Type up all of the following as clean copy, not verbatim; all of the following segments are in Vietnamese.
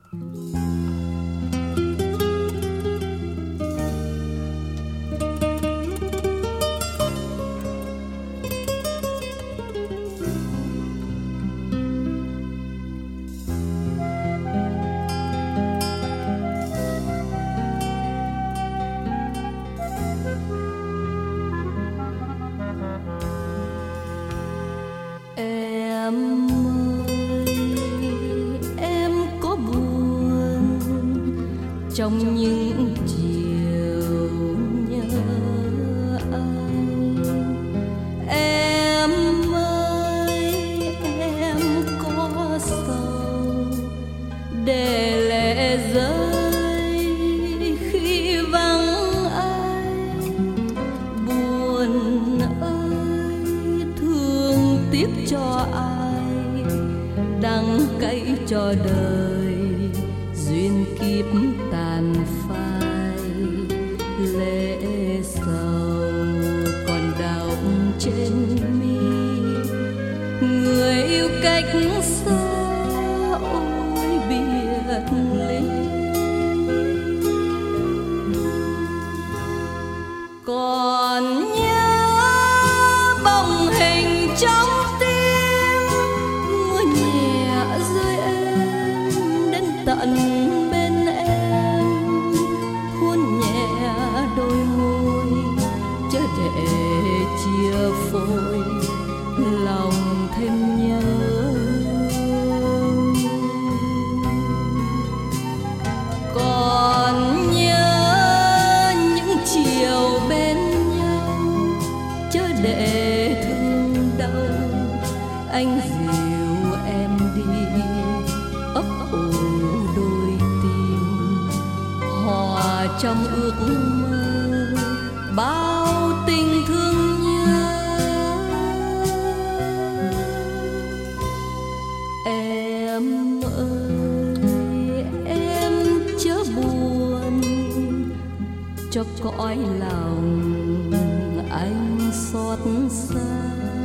trong những chiều nhớ anh. Em ơi em có sầu để lệ rơi khi vắng anh. Buồn ơi thương tiếc cho ai, đắng cay cho đời duyên kiếp tàn phai. Lệ sầu còn đọng trên mi, người yêu cách xa ôi biệt ly. Còn nhớ bóng hình trong tim, mưa nhẹ rơi êm đến tận bên em, hôn nhẹ đôi môi chớ để chia phôi lòng thêm nhớ. Còn nhớ những chiều bên nhau chớ để thương đau, anh dìu em đi ấp ủ đôi tim, hòa trong ước mơ bao tình thương nhớ. Em ơi em chớ buồn cho cõi lòng anh xót xa.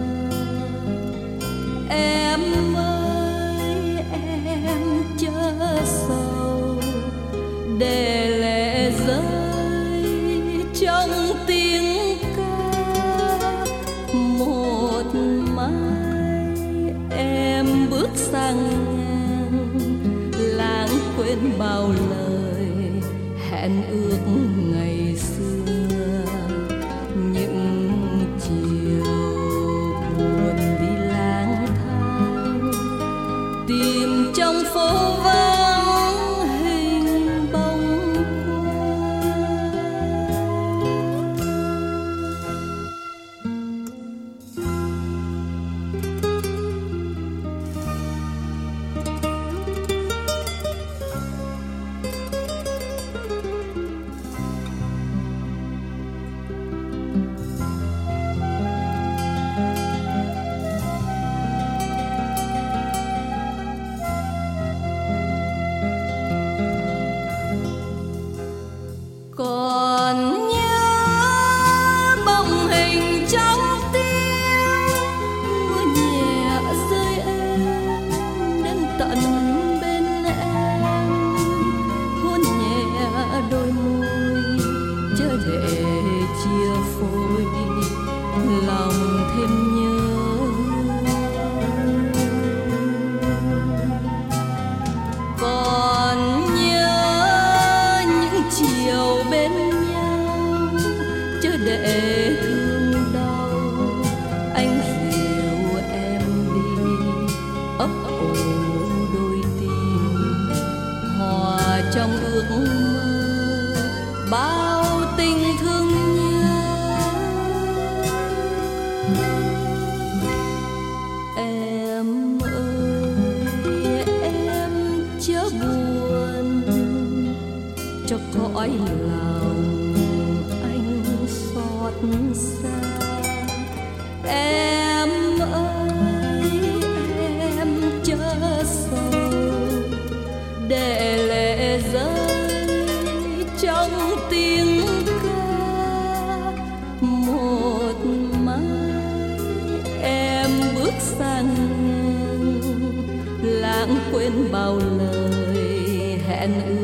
Em ơi em chớ sầu để lệ rơi trong tiếng ca. Một mai em bước sang ngang, lãng quên bao lời hẹn ước ngày xưa. Những chiều buồn đi lang thang, tìm trong phố vắng hình bóng còn nhớ bóng hình trong tim, mưa nhẹ rơi êm đến tận bên em, hôn nhẹ đôi môi chớ để chia phôi lòng thêm nhớ. Còn chiều bên nhau chớ để thương đau, anh dìu em đi ấp ủ đôi tim, hòa trong ước mơ bao tình thương nhớ. Em ơi em chớ buồn cho cõi lòng anh xót xa. Em ơi em chớ sầu để lệ rơi trong tiếng ca. Một mai em bước sang ngang, lãng quên bao lời hẹn ước